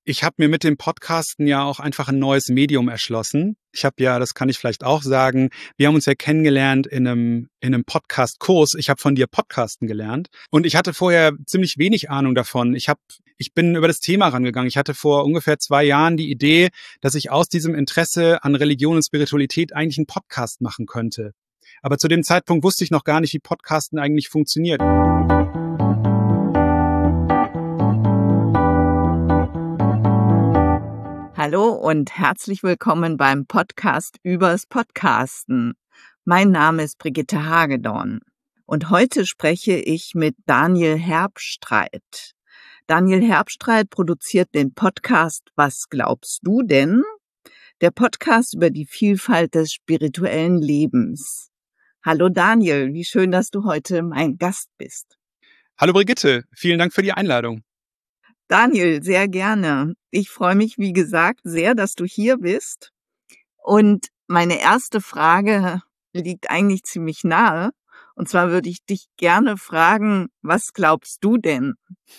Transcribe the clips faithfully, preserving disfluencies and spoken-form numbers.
ich habe mir mit dem Podcasten ja auch einfach ein neues Medium erschlossen. Ich habe ja, das kann ich vielleicht auch sagen, wir haben uns ja kennengelernt in einem in einem Podcast-Kurs. Ich habe von dir Podcasten gelernt und ich hatte vorher ziemlich wenig Ahnung davon. Ich habe ich bin über das Thema rangegangen. Ich hatte vor ungefähr zwei Jahren die Idee, dass ich aus diesem Interesse an Religion und Spiritualität eigentlich einen Podcast machen könnte. Aber zu dem Zeitpunkt wusste ich noch gar nicht, wie Podcasten eigentlich funktioniert. Hallo und herzlich willkommen beim Podcast übers Podcasten. Mein Name ist Brigitte Hagedorn und heute spreche ich mit Daniel Herbstreit. Daniel Herbstreit produziert den Podcast Was glaubst du denn? Der Podcast über die Vielfalt des spirituellen Lebens. Hallo Daniel, wie schön, dass du heute mein Gast bist. Hallo Brigitte, vielen Dank für die Einladung. Daniel, sehr gerne. Ich freue mich, wie gesagt, sehr, dass du hier bist. Und meine erste Frage liegt eigentlich ziemlich nahe. Und zwar würde ich dich gerne fragen, was glaubst du denn?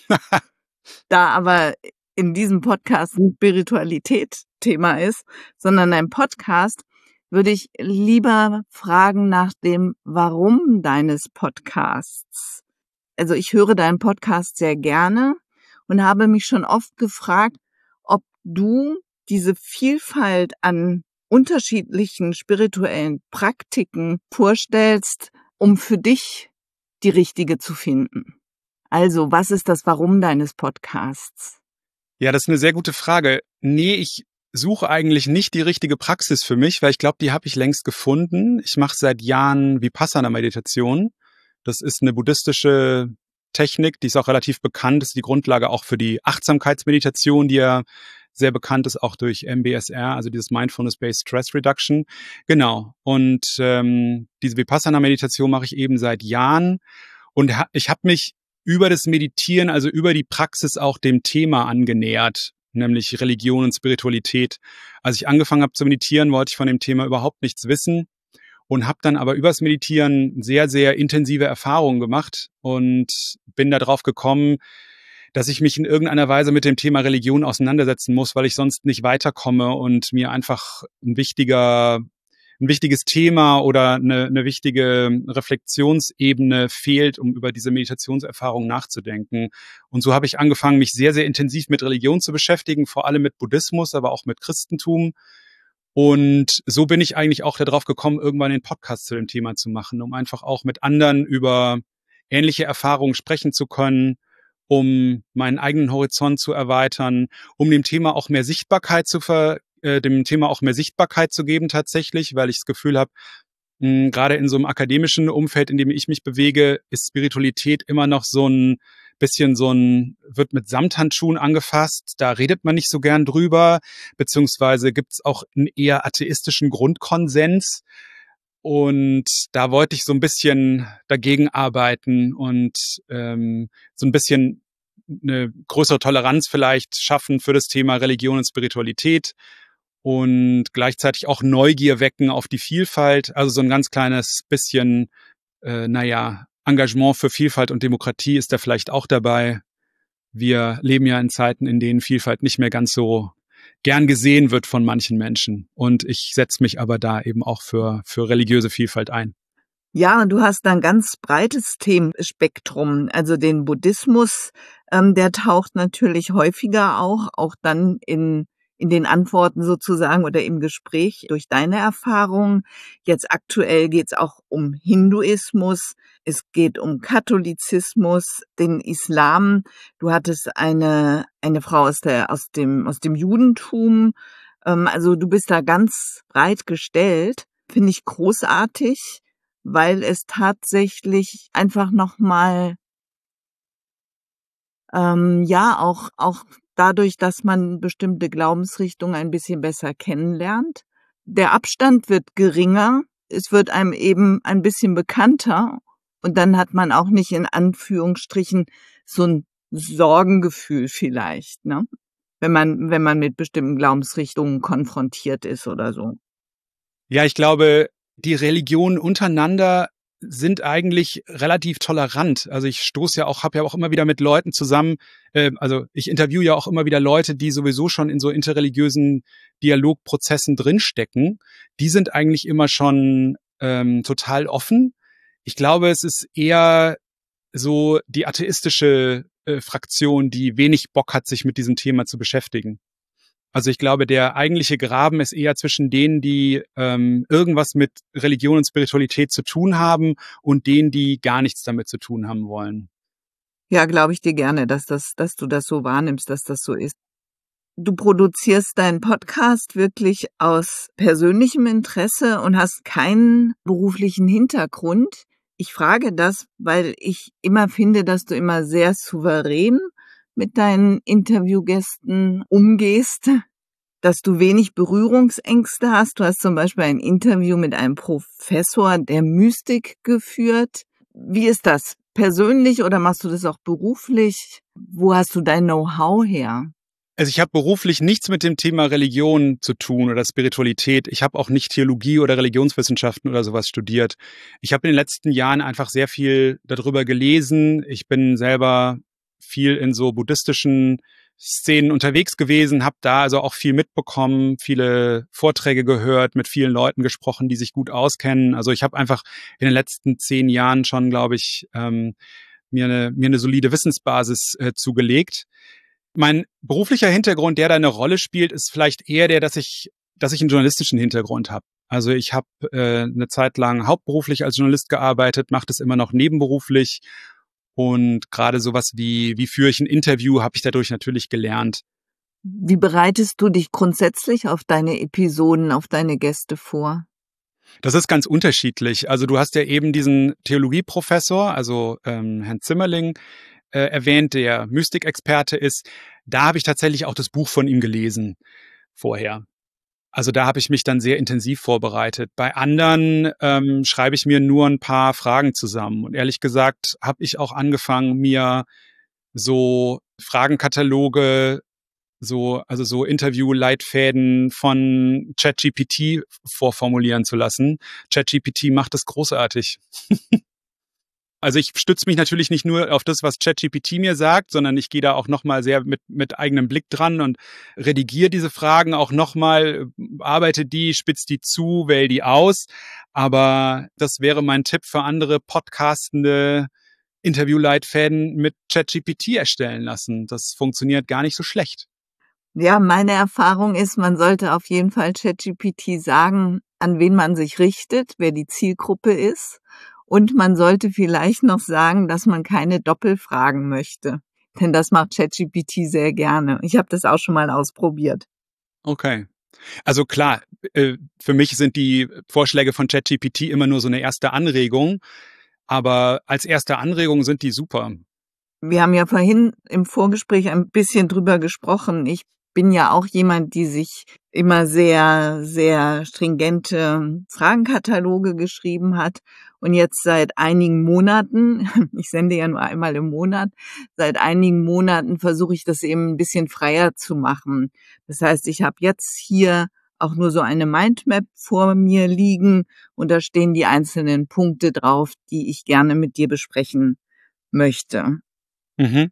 Da aber in diesem Podcast nicht Spiritualität Thema ist, sondern ein Podcast, würde ich lieber fragen nach dem Warum deines Podcasts. Also ich höre deinen Podcast sehr gerne und habe mich schon oft gefragt, ob du diese Vielfalt an unterschiedlichen spirituellen Praktiken vorstellst, um für dich die richtige zu finden. Also, was ist das Warum deines Podcasts? Ja, das ist eine sehr gute Frage. Nee, ich suche eigentlich nicht die richtige Praxis für mich, weil ich glaube, die habe ich längst gefunden. Ich mache seit Jahren Vipassana-Meditation. Das ist eine buddhistische Technik, die ist auch relativ bekannt, ist die Grundlage auch für die Achtsamkeitsmeditation, die ja sehr bekannt ist, auch durch M B S R, also dieses Mindfulness-Based Stress Reduction. Genau. Und ähm, diese Vipassana-Meditation mache ich eben seit Jahren. Und ha- ich habe mich über das Meditieren, also über die Praxis auch dem Thema angenähert, nämlich Religion und Spiritualität. Als ich angefangen habe zu meditieren, wollte ich von dem Thema überhaupt nichts wissen. Und habe dann aber übers Meditieren sehr, sehr intensive Erfahrungen gemacht und bin da drauf gekommen, dass ich mich in irgendeiner Weise mit dem Thema Religion auseinandersetzen muss, weil ich sonst nicht weiterkomme und mir einfach ein wichtiger, ein wichtiges Thema oder eine, eine wichtige Reflexionsebene fehlt, um über diese Meditationserfahrung nachzudenken. Und so habe ich angefangen, mich sehr, sehr intensiv mit Religion zu beschäftigen, vor allem mit Buddhismus, aber auch mit Christentum. Und so bin ich eigentlich auch darauf gekommen, irgendwann einen Podcast zu dem Thema zu machen, um einfach auch mit anderen über ähnliche Erfahrungen sprechen zu können, um meinen eigenen Horizont zu erweitern, um dem Thema auch mehr Sichtbarkeit zu ver, äh, dem Thema auch mehr Sichtbarkeit zu geben tatsächlich, weil ich das Gefühl habe, mh, gerade in so einem akademischen Umfeld, in dem ich mich bewege, ist Spiritualität immer noch so ein bisschen so ein, wird mit Samthandschuhen angefasst, da redet man nicht so gern drüber, beziehungsweise gibt's auch einen eher atheistischen Grundkonsens. Und da wollte ich so ein bisschen dagegen arbeiten und ähm, so ein bisschen eine größere Toleranz vielleicht schaffen für das Thema Religion und Spiritualität und gleichzeitig auch Neugier wecken auf die Vielfalt. Also so ein ganz kleines bisschen, äh, naja, Engagement für Vielfalt und Demokratie ist da vielleicht auch dabei. Wir leben ja in Zeiten, in denen Vielfalt nicht mehr ganz so gern gesehen wird von manchen Menschen. Und ich setze mich aber da eben auch für, für religiöse Vielfalt ein. Ja, und du hast ein ganz breites Themenspektrum. Also den Buddhismus, ähm, der taucht natürlich häufiger auch, auch dann in in den Antworten sozusagen oder im Gespräch durch deine Erfahrungen. Jetzt aktuell geht es auch um Hinduismus, es geht um Katholizismus, den Islam. Du hattest eine eine Frau aus der aus dem aus dem Judentum. Ähm, also du bist da ganz breit gestellt, finde ich großartig, weil es tatsächlich einfach nochmal, ähm, ja, auch, auch dadurch, dass man bestimmte Glaubensrichtungen ein bisschen besser kennenlernt. Der Abstand wird geringer, es wird einem eben ein bisschen bekannter und dann hat man auch nicht in Anführungsstrichen so ein Sorgengefühl vielleicht, ne? Wenn man, wenn man mit bestimmten Glaubensrichtungen konfrontiert ist oder so. Ja, ich glaube, die Religionen untereinander sind eigentlich relativ tolerant. Also ich stoße ja auch, habe ja auch immer wieder mit Leuten zusammen, äh, also ich interviewe ja auch immer wieder Leute, die sowieso schon in so interreligiösen Dialogprozessen drinstecken. Die sind eigentlich immer schon ähm, total offen. Ich glaube, es ist eher so die atheistische äh, Fraktion, die wenig Bock hat, sich mit diesem Thema zu beschäftigen. Also ich glaube, der eigentliche Graben ist eher zwischen denen, die ähm, irgendwas mit Religion und Spiritualität zu tun haben und denen, die gar nichts damit zu tun haben wollen. Ja, glaube ich dir gerne, dass das, dass du das so wahrnimmst, dass das so ist. Du produzierst deinen Podcast wirklich aus persönlichem Interesse und hast keinen beruflichen Hintergrund. Ich frage das, weil ich immer finde, dass du immer sehr souverän mit deinen Interviewgästen umgehst, dass du wenig Berührungsängste hast. Du hast zum Beispiel ein Interview mit einem Professor der Mystik geführt. Wie ist das? Persönlich oder machst du das auch beruflich? Wo hast du dein Know-how her? Also ich habe beruflich nichts mit dem Thema Religion zu tun oder Spiritualität. Ich habe auch nicht Theologie oder Religionswissenschaften oder sowas studiert. Ich habe in den letzten Jahren einfach sehr viel darüber gelesen. Ich bin selber viel in so buddhistischen Szenen unterwegs gewesen, habe da also auch viel mitbekommen, viele Vorträge gehört, mit vielen Leuten gesprochen, die sich gut auskennen. Also ich habe einfach in den letzten zehn Jahren schon, glaube ich, ähm, mir eine mir eine solide Wissensbasis äh, zugelegt. Mein beruflicher Hintergrund, der da eine Rolle spielt, ist vielleicht eher der, dass ich, dass ich einen journalistischen Hintergrund habe. Also ich habe äh, eine Zeit lang hauptberuflich als Journalist gearbeitet, mache das immer noch nebenberuflich und gerade sowas wie wie führe ich ein Interview, habe ich dadurch natürlich gelernt. Wie bereitest du dich grundsätzlich auf deine Episoden, auf deine Gäste vor? Das ist ganz unterschiedlich. Also du hast ja eben diesen Theologieprofessor, also ähm, Herrn Zimmerling, äh, erwähnt, der Mystikexperte ist. Da habe ich tatsächlich auch das Buch von ihm gelesen vorher. Also da habe ich mich dann sehr intensiv vorbereitet. Bei anderen ähm, schreibe ich mir nur ein paar Fragen zusammen. Und ehrlich gesagt habe ich auch angefangen, mir so Fragenkataloge, so, also so Interview-Leitfäden von ChatGPT vorformulieren zu lassen. ChatGPT macht das großartig. Also ich stütze mich natürlich nicht nur auf das, was ChatGPT mir sagt, sondern ich gehe da auch nochmal sehr mit, mit eigenem Blick dran und redigiere diese Fragen auch nochmal, arbeite die, spitze die zu, wähle die aus. Aber das wäre mein Tipp für andere podcastende Interviewleitfäden mit ChatGPT erstellen lassen. Das funktioniert gar nicht so schlecht. Ja, meine Erfahrung ist, man sollte auf jeden Fall ChatGPT sagen, an wen man sich richtet, wer die Zielgruppe ist. Und man sollte vielleicht noch sagen, dass man keine Doppelfragen möchte. Denn das macht ChatGPT sehr gerne. Ich habe das auch schon mal ausprobiert. Okay. Also klar, für mich sind die Vorschläge von ChatGPT immer nur so eine erste Anregung. Aber als erste Anregung sind die super. Wir haben ja vorhin im Vorgespräch ein bisschen drüber gesprochen. Ich bin ja auch jemand, die sich immer sehr, sehr stringente Fragenkataloge geschrieben hat. Und jetzt seit einigen Monaten, ich sende ja nur einmal im Monat, seit einigen Monaten versuche ich das eben ein bisschen freier zu machen. Das heißt, ich habe jetzt hier auch nur so eine Mindmap vor mir liegen und da stehen die einzelnen Punkte drauf, die ich gerne mit dir besprechen möchte. Mhm.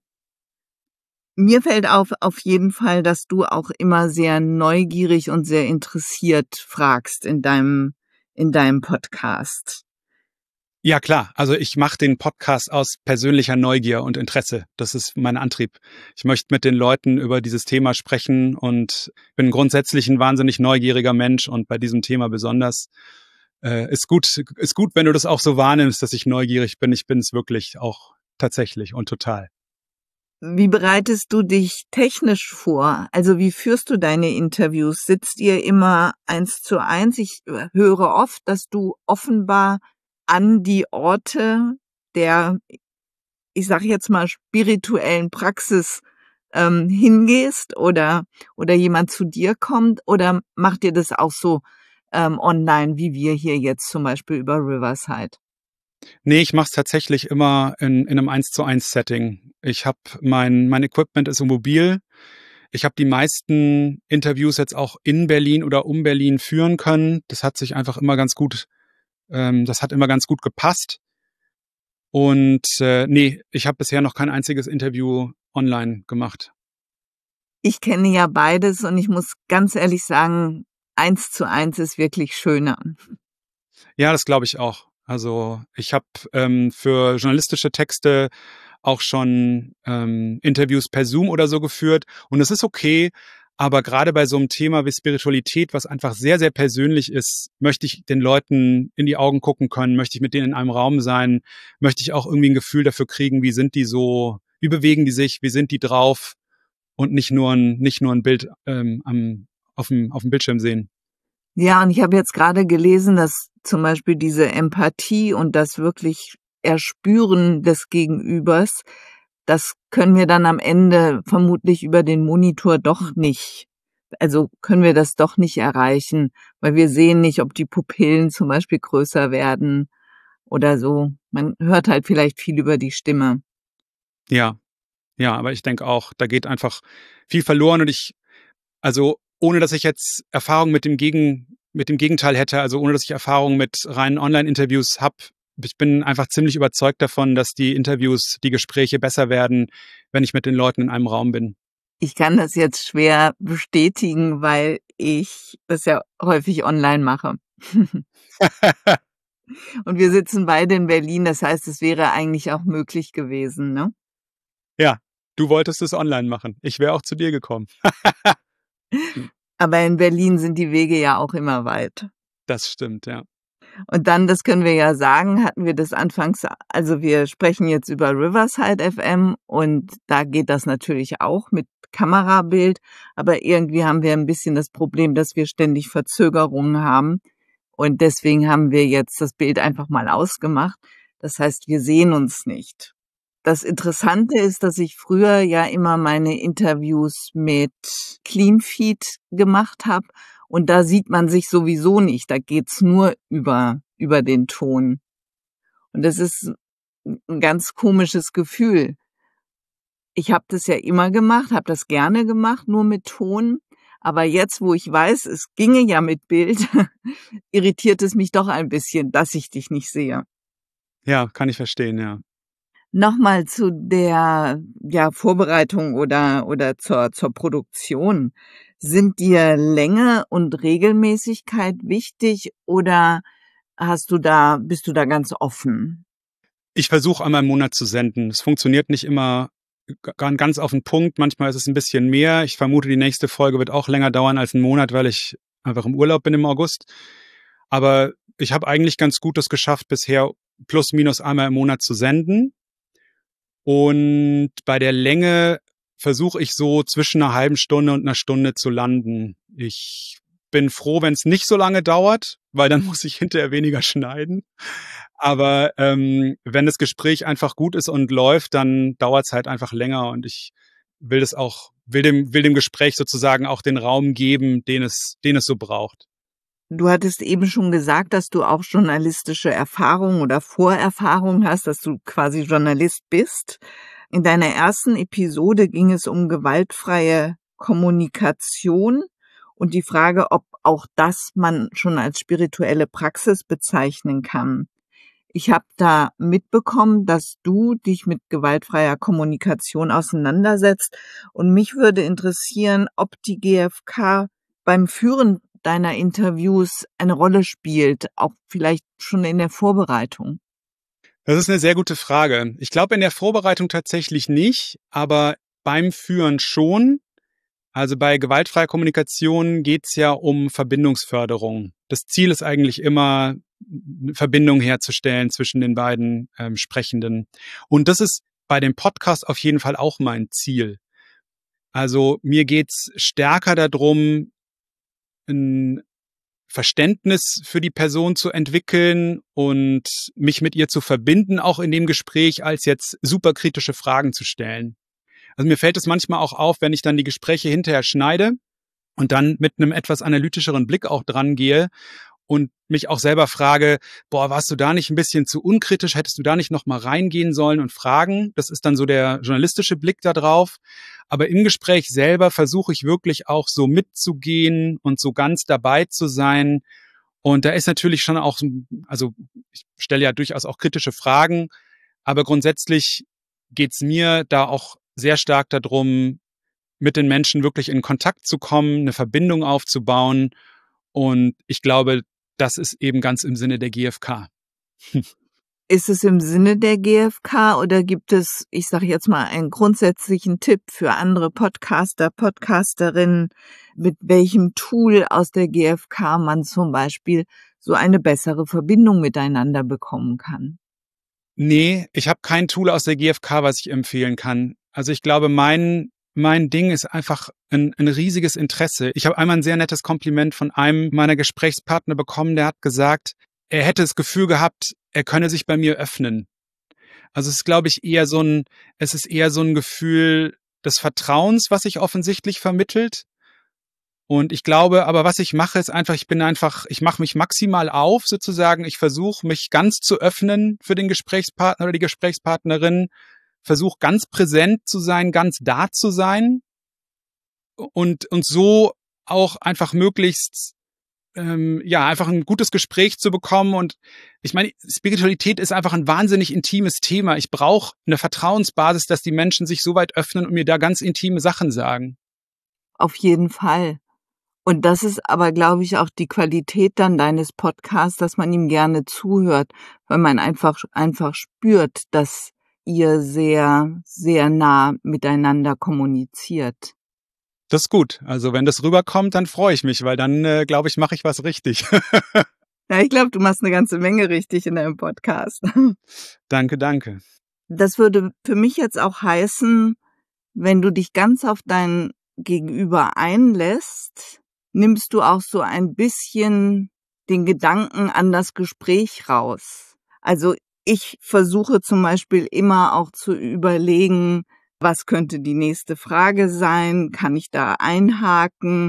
Mir fällt auf, auf jeden Fall, dass du auch immer sehr neugierig und sehr interessiert fragst in deinem, in deinem Podcast. Ja, klar. Also ich mache den Podcast aus persönlicher Neugier und Interesse. Das ist mein Antrieb. Ich möchte mit den Leuten über dieses Thema sprechen und bin grundsätzlich ein wahnsinnig neugieriger Mensch und bei diesem Thema besonders. Äh, ist gut, ist gut, wenn du das auch so wahrnimmst, dass ich neugierig bin. Ich bin es wirklich auch tatsächlich und total. Wie bereitest du dich technisch vor? Also wie führst du deine Interviews? Sitzt ihr immer eins zu eins? Ich höre oft, dass du offenbar an die Orte der, ich sage jetzt mal, spirituellen Praxis ähm, hingehst oder oder jemand zu dir kommt, oder macht ihr das auch so ähm, online, wie wir hier jetzt zum Beispiel über Riverside? Nee, ich mache es tatsächlich immer in, in einem eins zu eins Setting. Ich habe mein, mein Equipment ist so mobil. Ich habe die meisten Interviews jetzt auch in Berlin oder um Berlin führen können. Das hat sich einfach immer ganz gut Ähm, das hat immer ganz gut gepasst. Und äh, nee, ich habe bisher noch kein einziges Interview online gemacht. Ich kenne ja beides und ich muss ganz ehrlich sagen, eins zu eins ist wirklich schöner. Ja, das glaube ich auch. Also ich habe ähm, für journalistische Texte auch schon ähm, Interviews per Zoom oder so geführt und es ist okay, aber gerade bei so einem Thema wie Spiritualität, was einfach sehr, sehr persönlich ist, möchte ich den Leuten in die Augen gucken können, möchte ich mit denen in einem Raum sein, möchte ich auch irgendwie ein Gefühl dafür kriegen, wie sind die so, wie bewegen die sich, wie sind die drauf und nicht nur ein, nicht nur ein Bild ähm, am, auf dem, auf dem Bildschirm sehen. Ja, und ich habe jetzt gerade gelesen, dass zum Beispiel diese Empathie und das wirklich Erspüren des Gegenübers, das können wir dann am Ende vermutlich über den Monitor doch nicht. Also können wir das doch nicht erreichen, weil wir sehen nicht, ob die Pupillen zum Beispiel größer werden oder so. Man hört halt vielleicht viel über die Stimme. Ja, ja, aber ich denke auch, da geht einfach viel verloren und ich, also ohne dass ich jetzt Erfahrung mit dem Gegen, mit dem Gegenteil hätte, also ohne dass ich Erfahrung mit reinen Online-Interviews habe, ich bin einfach ziemlich überzeugt davon, dass die Interviews, die Gespräche besser werden, wenn ich mit den Leuten in einem Raum bin. Ich kann das jetzt schwer bestätigen, weil ich das ja häufig online mache. Und wir sitzen beide in Berlin, das heißt, es wäre eigentlich auch möglich gewesen, ne? Ja, du wolltest es online machen. Ich wäre auch zu dir gekommen. Aber in Berlin sind die Wege ja auch immer weit. Das stimmt, ja. Und dann, das können wir ja sagen, hatten wir das anfangs, also wir sprechen jetzt über Riverside F M und da geht das natürlich auch mit Kamerabild, aber irgendwie haben wir ein bisschen das Problem, dass wir ständig Verzögerungen haben und deswegen haben wir jetzt das Bild einfach mal ausgemacht. Das heißt, wir sehen uns nicht. Das Interessante ist, dass ich früher ja immer meine Interviews mit Cleanfeed gemacht habe und da sieht man sich sowieso nicht. Da geht's nur über über den Ton. Und das ist ein ganz komisches Gefühl. Ich habe das ja immer gemacht, habe das gerne gemacht, nur mit Ton. Aber jetzt, wo ich weiß, es ginge ja mit Bild, irritiert es mich doch ein bisschen, dass ich dich nicht sehe. Ja, kann ich verstehen, ja. Nochmal zu der, ja, Vorbereitung oder oder zur zur Produktion. Sind dir Länge und Regelmäßigkeit wichtig oder hast du da bist du da ganz offen? Ich versuche einmal im Monat zu senden. Es funktioniert nicht immer g- ganz auf den Punkt. Manchmal ist es ein bisschen mehr. Ich vermute, die nächste Folge wird auch länger dauern als einen Monat, weil ich einfach im Urlaub bin im August. Aber ich habe eigentlich ganz gut das geschafft, bisher plus minus einmal im Monat zu senden. Und bei der Länge versuche ich so zwischen einer halben Stunde und einer Stunde zu landen. Ich bin froh, wenn es nicht so lange dauert, weil dann muss ich hinterher weniger schneiden. Aber ähm, wenn das Gespräch einfach gut ist und läuft, dann dauert es halt einfach länger und ich will das auch, will dem, will dem Gespräch sozusagen auch den Raum geben, den es, den es so braucht. Du hattest eben schon gesagt, dass du auch journalistische Erfahrung oder Vorerfahrung hast, dass du quasi Journalist bist. In deiner ersten Episode ging es um gewaltfreie Kommunikation und die Frage, ob auch das man schon als spirituelle Praxis bezeichnen kann. Ich habe da mitbekommen, dass du dich mit gewaltfreier Kommunikation auseinandersetzt und mich würde interessieren, ob die G F K beim Führen deiner Interviews eine Rolle spielt, auch vielleicht schon in der Vorbereitung. Das ist eine sehr gute Frage. Ich glaube in der Vorbereitung tatsächlich nicht, aber beim Führen schon. Also bei gewaltfreier Kommunikation geht's ja um Verbindungsförderung. Das Ziel ist eigentlich immer, eine Verbindung herzustellen zwischen den beiden ähm, Sprechenden. Und das ist bei dem Podcast auf jeden Fall auch mein Ziel. Also mir geht's stärker darum, ein Verständnis für die Person zu entwickeln und mich mit ihr zu verbinden, auch in dem Gespräch, als jetzt superkritische Fragen zu stellen. Also mir fällt es manchmal auch auf, wenn ich dann die Gespräche hinterher schneide und dann mit einem etwas analytischeren Blick auch dran gehe und mich auch selber frage, boah, warst du da nicht ein bisschen zu unkritisch? Hättest du da nicht noch mal reingehen sollen und fragen? Das ist dann so der journalistische Blick da drauf. Aber im Gespräch selber versuche ich wirklich auch so mitzugehen und so ganz dabei zu sein Und da ist natürlich schon auch, also ich stelle ja durchaus auch kritische Fragen, aber grundsätzlich geht's mir da auch sehr stark darum, mit den Menschen wirklich in Kontakt zu kommen, eine Verbindung aufzubauen. Und ich glaube, das ist eben ganz im Sinne der G F K. Ist es im Sinne der G F K oder gibt es, ich sage jetzt mal, einen grundsätzlichen Tipp für andere Podcaster, Podcasterinnen, mit welchem Tool aus der G F K man zum Beispiel so eine bessere Verbindung miteinander bekommen kann? Nee, ich habe kein Tool aus der G F K, was ich empfehlen kann. Also ich glaube, mein mein Ding ist einfach ein, ein riesiges Interesse. Ich habe einmal ein sehr nettes Kompliment von einem meiner Gesprächspartner bekommen, der hat gesagt, er hätte das Gefühl gehabt, er könne sich bei mir öffnen. Also es ist, glaube ich, eher so ein, es ist eher so ein Gefühl des Vertrauens, was sich offensichtlich vermittelt. Und ich glaube, aber was ich mache, ist einfach, ich bin einfach, ich mache mich maximal auf, sozusagen. Ich versuche, mich ganz zu öffnen für den Gesprächspartner oder die Gesprächspartnerin, versuche ganz präsent zu sein, ganz da zu sein und, und so auch einfach möglichst, ähm, ja, einfach ein gutes Gespräch zu bekommen. Und ich meine, Spiritualität ist einfach ein wahnsinnig intimes Thema. Ich brauche eine Vertrauensbasis, dass die Menschen sich so weit öffnen und mir da ganz intime Sachen sagen. Auf jeden Fall. Und das ist aber, glaube ich, auch die Qualität dann deines Podcasts, dass man ihm gerne zuhört, weil man einfach, einfach spürt, dass ihr sehr, sehr nah miteinander kommuniziert. Das ist gut. Also wenn das rüberkommt, dann freue ich mich, weil dann, äh, glaube ich, mache ich was richtig. Ja, ich glaube, du machst eine ganze Menge richtig in deinem Podcast. Danke, danke. Das würde für mich jetzt auch heißen, wenn du dich ganz auf dein Gegenüber einlässt, nimmst du auch so ein bisschen den Gedanken an das Gespräch raus. Also ich versuche zum Beispiel immer auch zu überlegen, was könnte die nächste Frage sein? Kann ich da einhaken?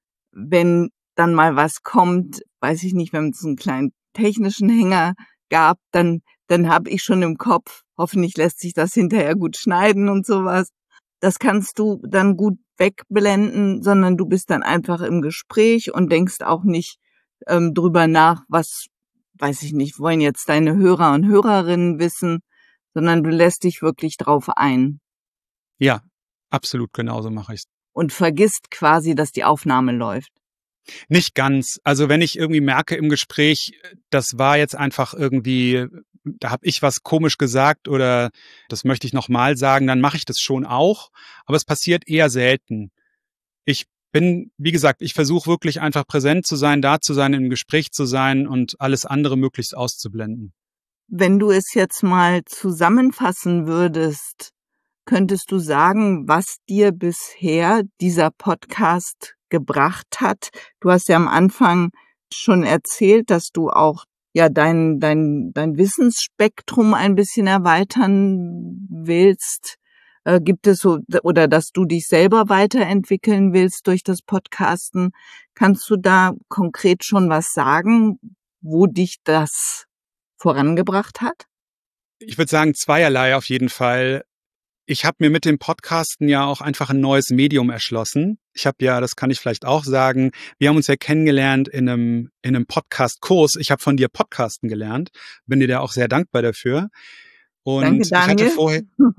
Wenn dann mal was kommt, weiß ich nicht, wenn es einen kleinen technischen Hänger gab, dann, dann habe ich schon im Kopf, hoffentlich lässt sich das hinterher gut schneiden und sowas. Das kannst du dann gut wegblenden, sondern du bist dann einfach im Gespräch und denkst auch nicht ähm, drüber nach, was, weiß ich nicht, wollen jetzt deine Hörer und Hörerinnen wissen, sondern du lässt dich wirklich drauf ein. Ja, absolut, genauso mache ich's. Und vergisst quasi, dass die Aufnahme läuft. Nicht ganz. Also wenn ich irgendwie merke im Gespräch, das war jetzt einfach irgendwie, da habe ich was komisch gesagt oder das möchte ich nochmal sagen, dann mache ich das schon auch. Aber es passiert eher selten. Ich bin, wie gesagt, ich versuche wirklich einfach präsent zu sein, da zu sein, im Gespräch zu sein und alles andere möglichst auszublenden. Wenn du es jetzt mal zusammenfassen würdest, könntest du sagen, was dir bisher dieser Podcast gebracht hat? Du hast ja am Anfang schon erzählt, dass du auch ja dein dein dein Wissensspektrum ein bisschen erweitern willst. Äh, gibt es so, oder dass du dich selber weiterentwickeln willst durch das Podcasten? Kannst du da konkret schon was sagen, wo dich das vorangebracht hat? Ich würde sagen, zweierlei auf jeden Fall. Ich habe mir mit dem Podcasten ja auch einfach ein neues Medium erschlossen. Ich habe ja, das kann ich vielleicht auch sagen, wir haben uns ja kennengelernt in einem in einem Podcast-Kurs. Ich habe von dir Podcasten gelernt, bin dir da auch sehr dankbar dafür. Und Danke, Daniel. ich hatte vorher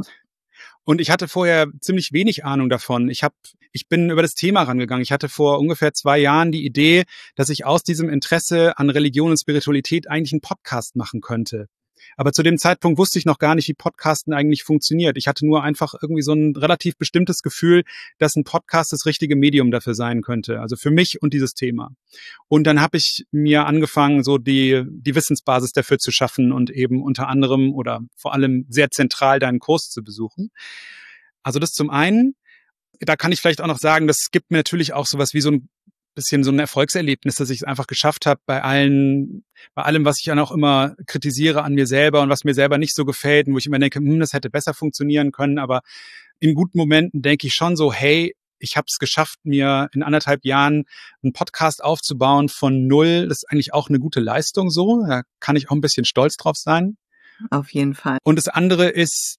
und ich hatte vorher ziemlich wenig Ahnung davon. Ich habe ich bin über das Thema rangegangen. Ich hatte vor ungefähr zwei Jahren die Idee, dass ich aus diesem Interesse an Religion und Spiritualität eigentlich einen Podcast machen könnte. Aber zu dem Zeitpunkt wusste ich noch gar nicht, wie Podcasten eigentlich funktioniert. Ich hatte nur einfach irgendwie so ein relativ bestimmtes Gefühl, dass ein Podcast das richtige Medium dafür sein könnte. Also für mich und dieses Thema. Und dann habe ich mir angefangen, so die, die Wissensbasis dafür zu schaffen und eben unter anderem oder vor allem sehr zentral deinen Kurs zu besuchen. Also das zum einen. Da kann ich vielleicht auch noch sagen, das gibt mir natürlich auch sowas wie so ein bisschen so ein Erfolgserlebnis, dass ich es einfach geschafft habe, bei allen, bei allem, was ich dann auch immer kritisiere an mir selber und was mir selber nicht so gefällt und wo ich immer denke, hm, das hätte besser funktionieren können, aber in guten Momenten denke ich schon so, hey, ich habe es geschafft, mir in anderthalb Jahren einen Podcast aufzubauen von null. Das ist eigentlich auch eine gute Leistung so. Da kann ich auch ein bisschen stolz drauf sein. Auf jeden Fall. Und das andere ist,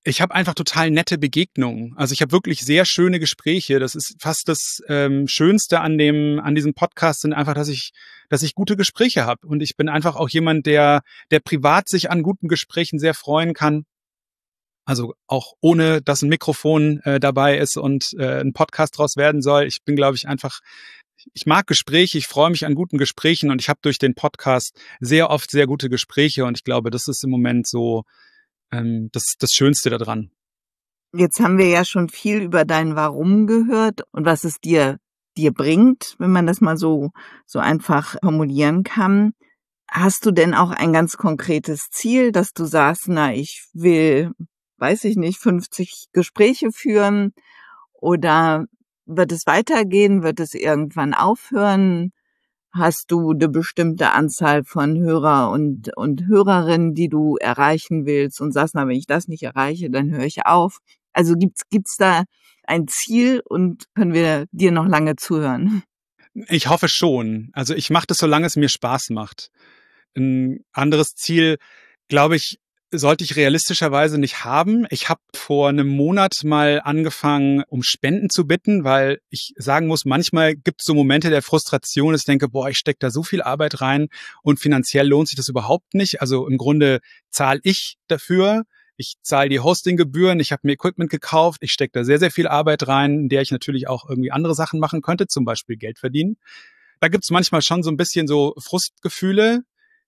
Ich habe einfach total nette Begegnungen. Also ich habe wirklich sehr schöne Gespräche. Das ist fast das ähm, Schönste an dem an diesem Podcast sind einfach, dass ich dass ich gute Gespräche habe. Und ich bin einfach auch jemand, der der privat sich an guten Gesprächen sehr freuen kann. Also auch ohne, dass ein Mikrofon äh, dabei ist und äh, ein Podcast draus werden soll. Ich bin, glaube ich, einfach ich mag Gespräche, ich freue mich an guten Gesprächen und ich habe durch den Podcast sehr oft sehr gute Gespräche und ich glaube, das ist im Moment so ähm, das das Schönste daran. Jetzt haben wir ja schon viel über dein Warum gehört und was es dir dir bringt, wenn man das mal so so einfach formulieren kann. Hast du denn auch ein ganz konkretes Ziel, dass du sagst, na, ich will, weiß ich nicht, fünfzig Gespräche führen oder wird es weitergehen? Wird es irgendwann aufhören? Hast du eine bestimmte Anzahl von Hörer und und Hörerinnen, die du erreichen willst und sagst: „Na, wenn ich das nicht erreiche, dann höre ich auf?“ Also, gibt's gibt's da ein Ziel und können wir dir noch lange zuhören? Ich hoffe schon. Also ich mache das, solange es mir Spaß macht. Ein anderes Ziel, glaube ich, sollte ich realistischerweise nicht haben. Ich habe vor einem Monat mal angefangen, um Spenden zu bitten, weil ich sagen muss, manchmal gibt es so Momente der Frustration, dass ich denke, boah, ich stecke da so viel Arbeit rein und finanziell lohnt sich das überhaupt nicht. Also im Grunde zahle ich dafür. Ich zahle die Hostinggebühren, ich habe mir Equipment gekauft, ich stecke da sehr, sehr viel Arbeit rein, in der ich natürlich auch irgendwie andere Sachen machen könnte, zum Beispiel Geld verdienen. Da gibt's manchmal schon so ein bisschen so Frustgefühle.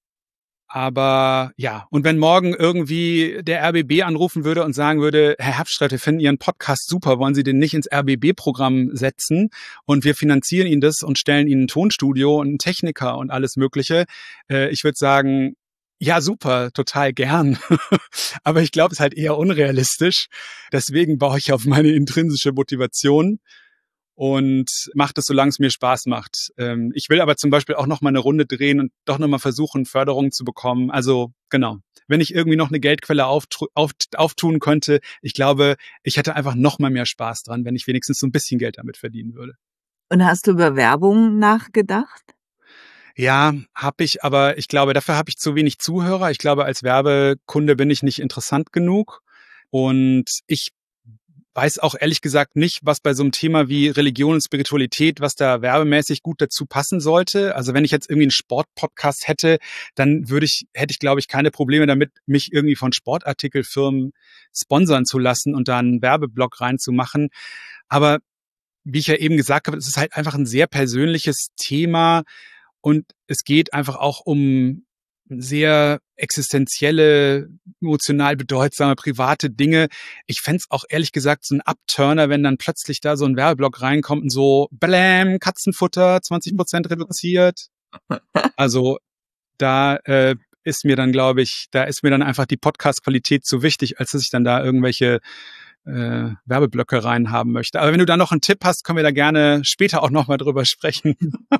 Aber ja, und wenn morgen irgendwie der R B B anrufen würde und sagen würde, Herr Herbstreit, wir finden Ihren Podcast super, wollen Sie den nicht ins R B B-Programm setzen und wir finanzieren Ihnen das und stellen Ihnen ein Tonstudio und einen Techniker und alles Mögliche. Äh, ich würde sagen, ja, super, total gern. Aber ich glaube, es ist halt eher unrealistisch. Deswegen baue ich auf meine intrinsische Motivation und mache das, solange es mir Spaß macht. Ähm, ich will aber zum Beispiel auch noch mal eine Runde drehen und doch noch mal versuchen, Förderungen zu bekommen. Also genau, wenn ich irgendwie noch eine Geldquelle auftru- auf, auftun könnte, ich glaube, ich hätte einfach noch mal mehr Spaß dran, wenn ich wenigstens so ein bisschen Geld damit verdienen würde. Und hast du über Werbung nachgedacht? Ja, habe ich, aber ich glaube, dafür habe ich zu wenig Zuhörer. Ich glaube, als Werbekunde bin ich nicht interessant genug. Und ich weiß auch ehrlich gesagt nicht, was bei so einem Thema wie Religion und Spiritualität, was da werbemäßig gut dazu passen sollte. Also wenn ich jetzt irgendwie einen Sportpodcast hätte, dann würde ich, hätte ich, glaube ich, keine Probleme damit, mich irgendwie von Sportartikelfirmen sponsern zu lassen und da einen Werbeblock reinzumachen. Aber wie ich ja eben gesagt habe, es ist halt einfach ein sehr persönliches Thema und es geht einfach auch um sehr existenzielle, emotional bedeutsame, private Dinge. Ich fänd's auch ehrlich gesagt so ein Upturner, wenn dann plötzlich da so ein Werbeblock reinkommt und so, bläm, Katzenfutter, zwanzig Prozent reduziert. Also da äh, ist mir dann, glaube ich, da ist mir dann einfach die Podcast-Qualität zu wichtig, als dass ich dann da irgendwelche äh, Werbeblöcke reinhaben möchte. Aber wenn du da noch einen Tipp hast, können wir da gerne später auch nochmal drüber sprechen.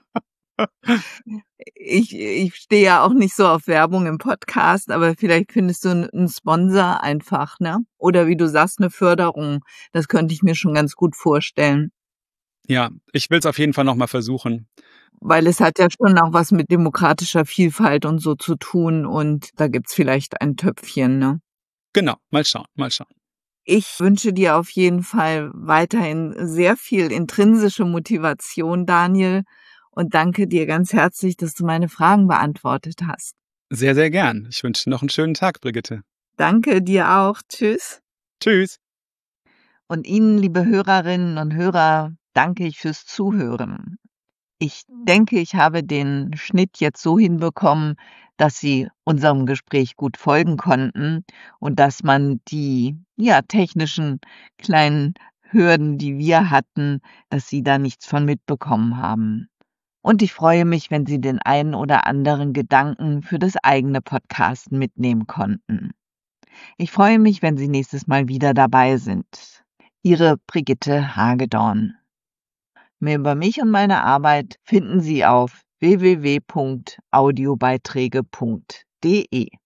Ich ich stehe ja auch nicht so auf Werbung im Podcast, aber vielleicht findest du 'n 'n Sponsor einfach, ne? Oder wie du sagst, 'ne Förderung. Das könnte ich mir schon ganz gut vorstellen, Ja, ich will's auf jeden Fall nochmal versuchen. weil es hat ja schon auch was mit demokratischer Vielfalt und so zu tun und da gibt's vielleicht ein Töpfchen, ne? Genau, mal schauen, mal schauen. Ich wünsche dir auf jeden Fall weiterhin sehr viel intrinsische Motivation, Daniel, und danke dir ganz herzlich, dass du meine Fragen beantwortet hast. Sehr, sehr gern. Ich wünsche noch einen schönen Tag, Brigitte. Danke dir auch. Tschüss. Tschüss. Und Ihnen, liebe Hörerinnen und Hörer, danke ich fürs Zuhören. Ich denke, ich habe den Schnitt jetzt so hinbekommen, dass Sie unserem Gespräch gut folgen konnten und dass man die, ja, technischen kleinen Hürden, die wir hatten, dass Sie da nichts von mitbekommen haben. Und ich freue mich, wenn Sie den einen oder anderen Gedanken für das eigene Podcasten mitnehmen konnten. Ich freue mich, wenn Sie nächstes Mal wieder dabei sind. Ihre Brigitte Hagedorn. Mehr über mich und meine Arbeit finden Sie auf w w w punkt audiobeiträge punkt de.